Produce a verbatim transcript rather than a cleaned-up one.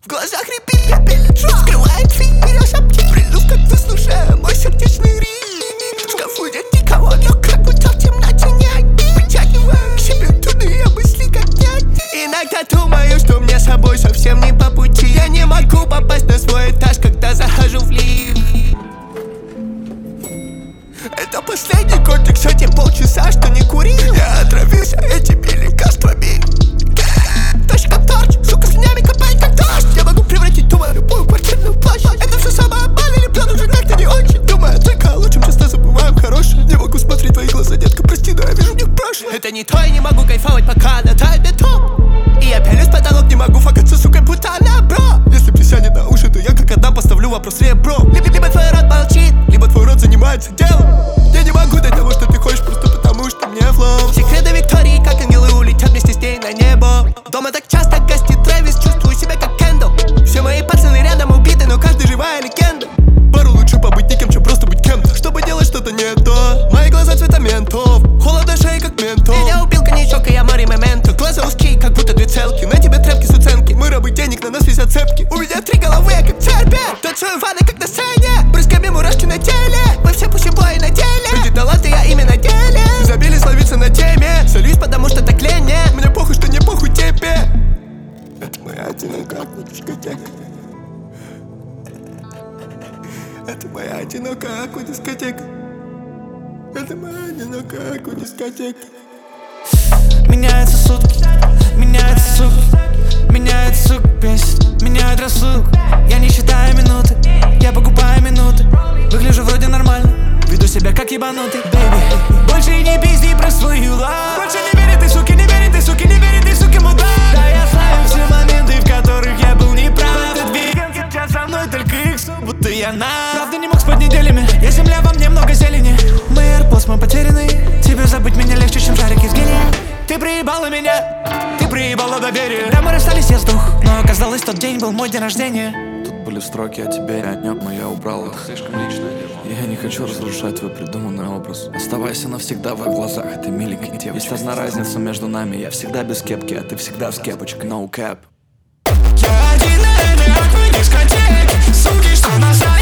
В глазах репит, я пилечу, скрывает фиг, берешь аптек. Приду, как ты, слушая мой сердечный ритм. В шкафу нет никого, но как будто в темноте не одни. Притягиваю к себе туда мысли, как нет. Иногда думаю, что мне с собой совсем не по пути. Я не могу попасть на свой этаж, когда захожу в лифт. Это последний год, и, кстати, полчаса, что не курил. Я отравился этими лекарствами. Точка как торч, сука, слюнями копает как дождь. Я могу превратить думаю любую квартирную площадь. Это все самообман или план уже как-то не очень. Думаю только о лучшем, часто забываем хорошее. Не могу смотреть в твои глаза, детка, прости, но я вижу в них прошлое. Это не то, я не могу кайфовать, пока на тайме топ. И я пялюсь в потолок, не могу факаться, сука, будто она, бро. Если присядет на уши, то я как одна поставлю вопрос ребро. Либо, либо твой рот молчит, либо твой рот занимается делом. Я не могу дать того, что ты хочешь, просто потому что мне флоу. Секреты Виктории, как ангелы, улетят вместе с ней на небо. Дома так часто гостит Трэвис, чувствую себя как Кендалл. Все мои пацаны рядом убиты, но каждый живая легенда. Пару лучше побыть никем, чем просто быть кем-то. Чтобы делать что-то не то. Мои глаза цвета ментов, холодно шеи как ментов. Меня убил коньячок, и я море моменту. Глаза узкие, как будто две целки. На тебе тряпки с уценки, мы рабы денег, на нас висят цепки. У меня три головы, я как цербер. Танцую ванны, как на сцене. Брызгами мурашки на теле. Мы все пусибои на деле. Люди таланты, я ими на деле. Забили словиться на теме. Солюсь, потому что так лень. Мне похуй, что не похуй тебе. Это моя одинокая дискотека. Это моя одинокая дискотека. Это моя одинокая дискотека. Меняются сутки, меняются сутки, меняются сук, бесит, меняют рассудок. Я не считаю минуты, я покупаю минуты. Выгляжу вроде нормально, веду себя как ебанутый. Бэйби, больше не пизди про свою лав. Больше не верит ты, суки, не верит ты, суки, не верит ты, суки, мудак. Да, я знаю все моменты, в которых я был неправ. Этот веган сейчас со мной только их, будто я на. Правда не мог спать неделями, я земля, во мне много зелени. Мы AirPods, мы потеряны. Тебе забыть меня легче, чем шарики с гелия. Ты проебала меня, ты проебала доверие. Да, мы расстались, я сдох, но оказалось, тот день был мой день рождения. Тут были строки о тебе, я отнёк, но я убрал их. Слишком личное дело. Я не хочу разрушать твой придуманный образ. Оставайся навсегда в их глазах, ты миленькая девочка. Есть одна разница между нами, я всегда без кепки, а ты всегда с кепочкой, no cap. Я один на этой акве дискотеке, суки, что на